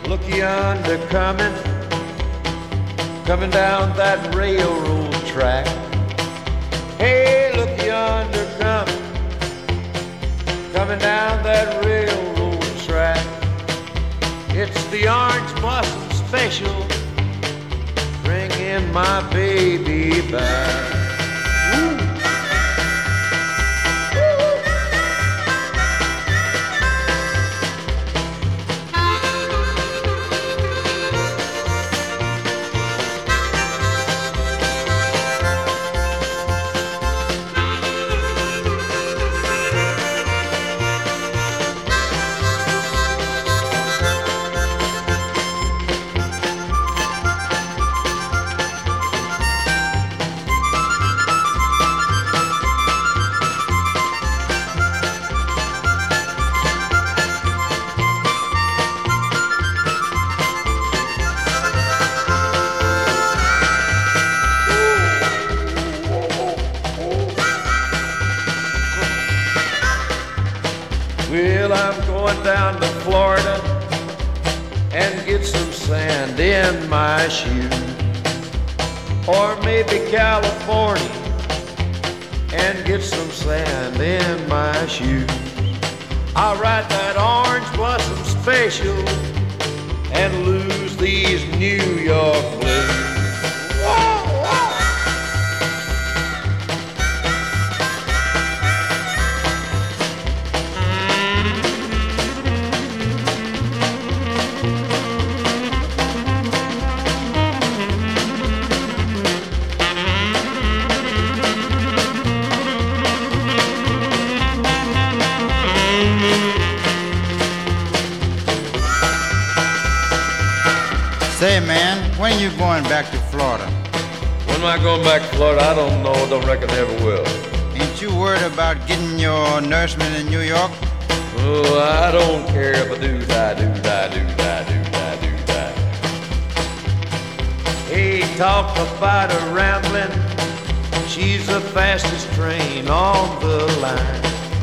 Look yonder coming down that railroad track. Hey, look yonder coming down that railroad track. It's the Orange Blossom Special, bringing my baby back. Well, I'm going down to Florida and get some sand in my shoes. Or maybe California and get some sand in my shoes. I'll ride that Orange Blossom Special and lose these New York blues. Say, man, when you going back to Florida? When am I going back to Florida? I don't know. Don't reckon I ever will. Ain't you worried about getting your nourishment in New York? Oh, I don't care if I do die, do die, do die, do die, do die. Hey, talk about a rambling. She's the fastest train on the line.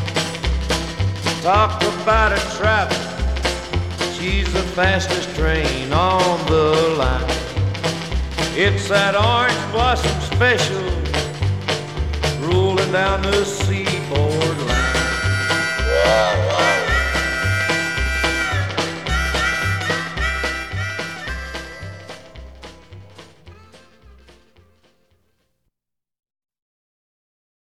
Talk about a travel. She's the fastest train on the line. It's that Orange Blossom Special rolling down the seaboard line.